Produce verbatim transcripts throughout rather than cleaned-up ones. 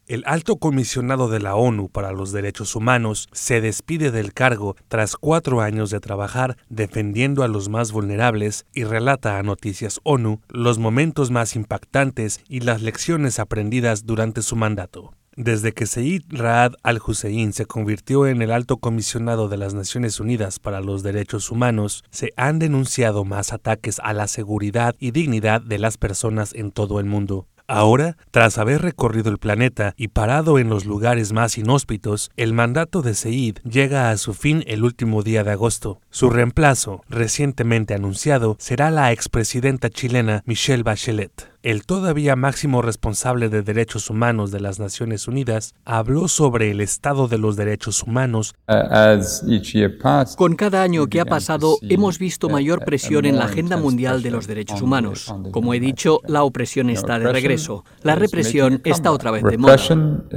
El alto comisionado de la ONU para los Derechos Humanos se despide del cargo tras cuatro años de trabajar defendiendo a los más vulnerables y relata a Noticias ONU los momentos más impactantes y las lecciones aprendidas durante su mandato. Desde que Zeid Ra'ad al-Hussein se convirtió en el alto comisionado de las Naciones Unidas para los Derechos Humanos, se han denunciado más ataques a la seguridad y dignidad de las personas en todo el mundo. Ahora, tras haber recorrido el planeta y parado en los lugares más inhóspitos, el mandato de Zeid llega a su fin el último día de agosto. Su reemplazo, recientemente anunciado, será la expresidenta chilena Michelle Bachelet. El todavía máximo responsable de derechos humanos de las Naciones Unidas habló sobre el estado de los derechos humanos. Con cada año que ha pasado, hemos visto mayor presión en la agenda mundial de los derechos humanos. Como he dicho, la opresión está de regreso. La represión está otra vez de moda.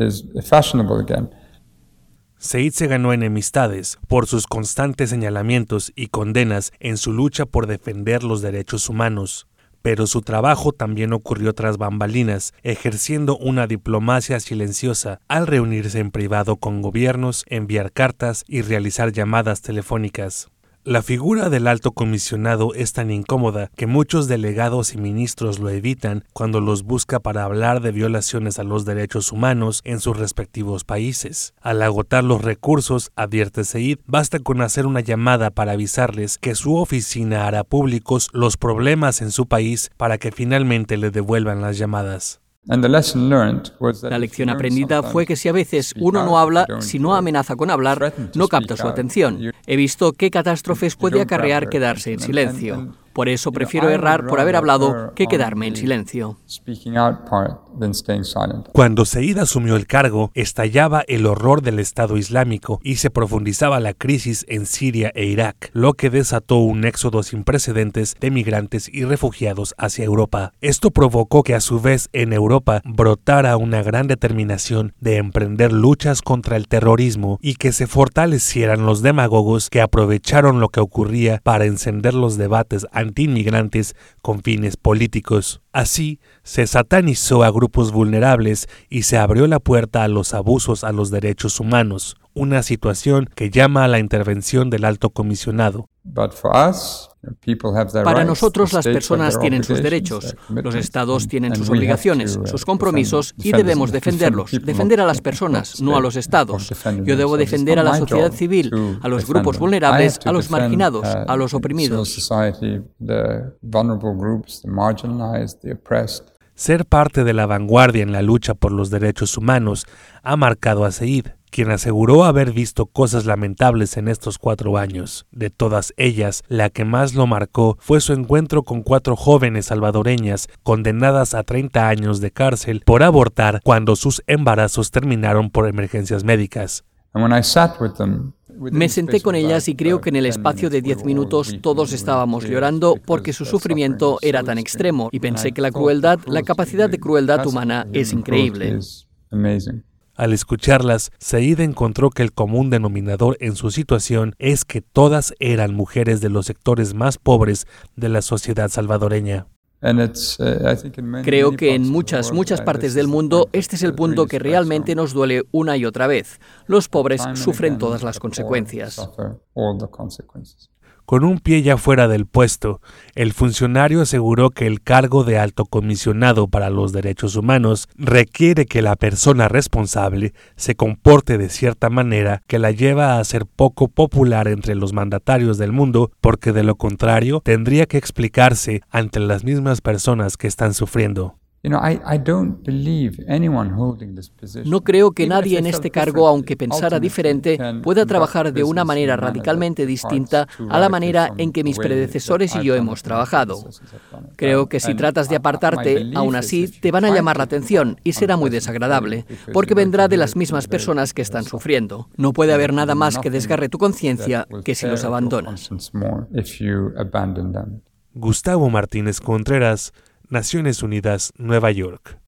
Zeid se ganó enemistades por sus constantes señalamientos y condenas en su lucha por defender los derechos humanos. Pero su trabajo también ocurrió tras bambalinas, ejerciendo una diplomacia silenciosa al reunirse en privado con gobiernos, enviar cartas y realizar llamadas telefónicas. La figura del alto comisionado es tan incómoda que muchos delegados y ministros lo evitan cuando los busca para hablar de violaciones a los derechos humanos en sus respectivos países. Al agotar los recursos, advierte Zeid, basta con hacer una llamada para avisarles que su oficina hará públicos los problemas en su país para que finalmente le devuelvan las llamadas. La lección aprendida fue que si a veces uno no habla, si no amenaza con hablar, no capta su atención. He visto qué catástrofes puede acarrear quedarse en silencio. Por eso prefiero errar por haber hablado que quedarme en silencio. Cuando Zeid asumió el cargo, estallaba el horror del Estado Islámico y se profundizaba la crisis en Siria e Irak, lo que desató un éxodo sin precedentes de migrantes y refugiados hacia Europa. Esto provocó que a su vez en Europa brotara una gran determinación de emprender luchas contra el terrorismo y que se fortalecieran los demagogos que aprovecharon lo que ocurría para encender los debates anti-inmigrantes con fines políticos. Así, se satanizó a grupos vulnerables y se abrió la puerta a los abusos a los derechos humanos, una situación que llama a la intervención del alto comisionado. Para nosotros las personas tienen sus derechos, los estados tienen sus obligaciones, sus compromisos y debemos defenderlos, defender a las personas, no a los estados. Yo debo defender a la sociedad civil, a los grupos vulnerables, a los marginados, a los oprimidos. Ser parte de la vanguardia en la lucha por los derechos humanos ha marcado a Zeid, quien aseguró haber visto cosas lamentables en estos cuatro años. De todas ellas, la que más lo marcó fue su encuentro con cuatro jóvenes salvadoreñas condenadas a treinta años de cárcel por abortar cuando sus embarazos terminaron por emergencias médicas. Me senté con ellas y creo que en el espacio de diez minutos todos estábamos llorando porque su sufrimiento era tan extremo y pensé que la crueldad, la capacidad de crueldad humana es increíble. Al escucharlas, Zeid encontró que el común denominador en su situación es que todas eran mujeres de los sectores más pobres de la sociedad salvadoreña. Creo que en muchas, muchas partes del mundo este es el punto que realmente nos duele una y otra vez. Los pobres sufren todas las consecuencias. Con un pie ya fuera del puesto, el funcionario aseguró que el cargo de alto comisionado para los derechos humanos requiere que la persona responsable se comporte de cierta manera que la lleva a ser poco popular entre los mandatarios del mundo, porque de lo contrario tendría que explicarse ante las mismas personas que están sufriendo. No creo que nadie en este cargo, aunque pensara diferente, pueda trabajar de una manera radicalmente distinta a la manera en que mis predecesores y yo hemos trabajado. Creo que si tratas de apartarte, aún así te van a llamar la atención y será muy desagradable, porque vendrá de las mismas personas que están sufriendo. No puede haber nada más que desgarre tu conciencia que si los abandonas. Gustavo Martínez Contreras, Naciones Unidas, Nueva York.